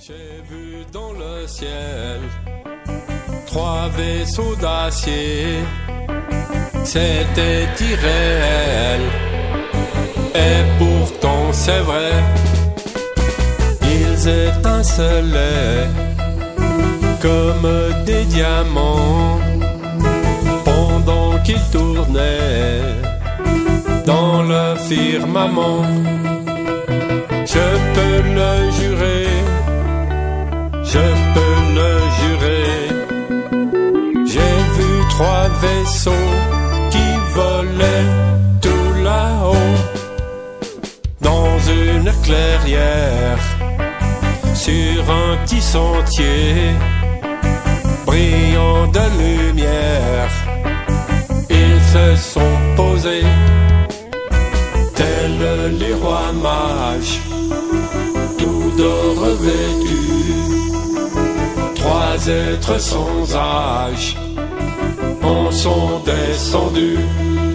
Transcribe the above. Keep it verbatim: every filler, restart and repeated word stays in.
J'ai vu dans le ciel trois vaisseaux d'acier, c'était irréel, et pourtant c'est vrai, ils étincelaient comme des diamants pendant qu'ils tournaient dans le firmament. Je peux le jurer, je peux le jurer, j'ai vu trois vaisseaux qui volaient tout là-haut, dans une clairière, sur un petit sentier, brillant de lumière, ils se sont posés, tels les rois mages, tout d'or revêtus. Trois êtres sans âge en sont descendus.